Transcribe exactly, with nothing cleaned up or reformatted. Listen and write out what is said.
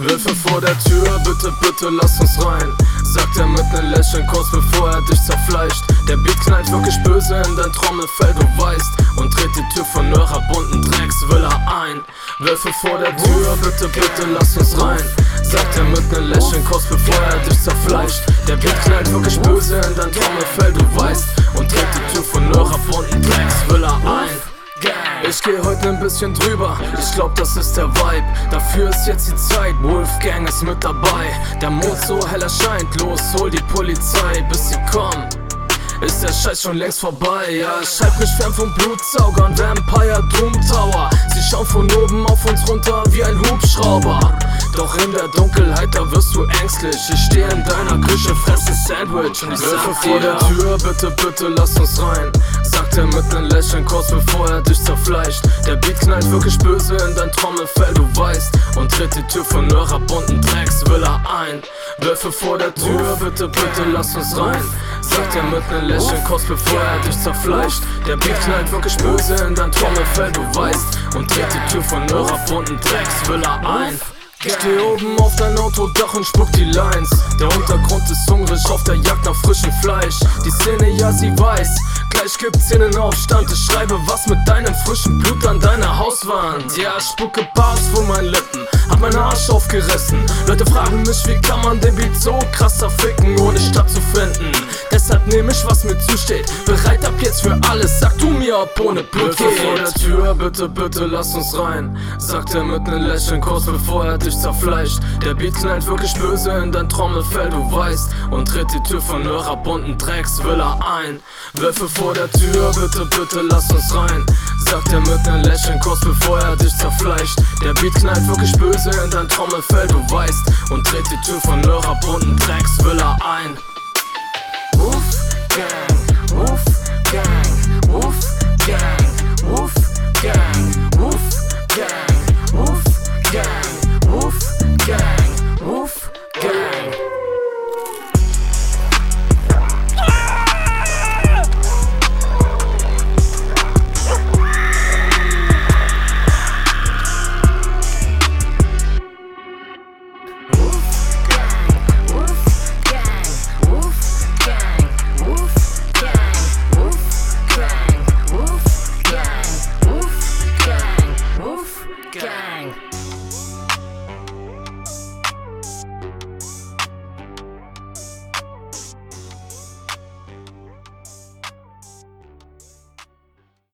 Wölfe vor der Tür, bitte, bitte lass uns rein, sagt er mit nem Lächeln kurz bevor er dich zerfleischt. Der Beat knallt wirklich böse in dein Trommelfell, du weißt, und dreht die Tür von eurer bunten Drecksvilla ein. Wölfe vor der Tür, bitte, bitte lass uns rein, sagt er mit nem Lächeln kurz bevor er dich zerfleischt. Der Beat knallt wirklich böse in dein Trommelfell, du weißt, und dreht die Tür von eurer bunten Drecksvilla ein. Ich geh heute ein bisschen drüber, ich glaub das ist der Vibe. Dafür ist jetzt die Zeit, Wolfgang ist mit dabei. Der Mond so hell erscheint, los hol die Polizei, bis sie kommen. Ist der Scheiß schon längst vorbei, ja, ich halt mich fern vom Blutsaugern, Vampire Doom Tower. Sie schauen von oben auf uns runter wie ein Hubschrauber. Doch in der Dunkelheit, da wirst du ängstlich. Ich steh in deiner Küche, fresse Sandwich und ich sag vor der Tür, bitte, bitte lass uns rein, sagt er mit nem Lächeln kurz bevor er dich zerfleischt. Der Beat knallt wirklich böse in dein Trommelfell, du weißt, und tritt die Tür von eurer bunten Drecksvilla ein. Wölfe vor der Tür, bitte, bitte lass uns rein, sagt er mit nem Lächeln kurz bevor er dich zerfleischt. Der Beat knallt wirklich böse in dein Trommelfell, du weißt, und dreht die Tür von eurer bunten Drecksvilla ein. Steh oben auf dein Autodach und spuck die Lines. Der Untergrund ist hungrig auf der Jagd nach frischem Fleisch. Die Szene, ja, sie weiß, gleich gibt's Szenenaufstand. Ich schreibe was mit deinem frischen Blut an deiner Hauswand. Ja, ich spucke Bars von meinen Lippen, hab meinen Arsch aufgerissen. Leute fragen mich, wie kann man den Beat so krass zerficken, ohne stattzufinden. Deshalb nehm ich, was mir zusteht, bereit ab jetzt für alles, sag du mir, ob ohne Blut geht. Vor der Tür, bitte, bitte lass uns rein, sagt er mit nem Lächeln kurz bevor er dich zerfleischt. Der Beat knallt wirklich böse in dein Trommelfell, du weißt, und tritt die Tür von eurer bunten Drecksvilla ein. Wölfe vor der Tür, bitte, bitte lass uns rein, sagt er mit nem Lächeln kurz bevor er dich zerfleischt. Der Beat knallt wirklich böse in dein Trommelfell, du weißt, und dreht die Tür von eurer bunten Drecksvilla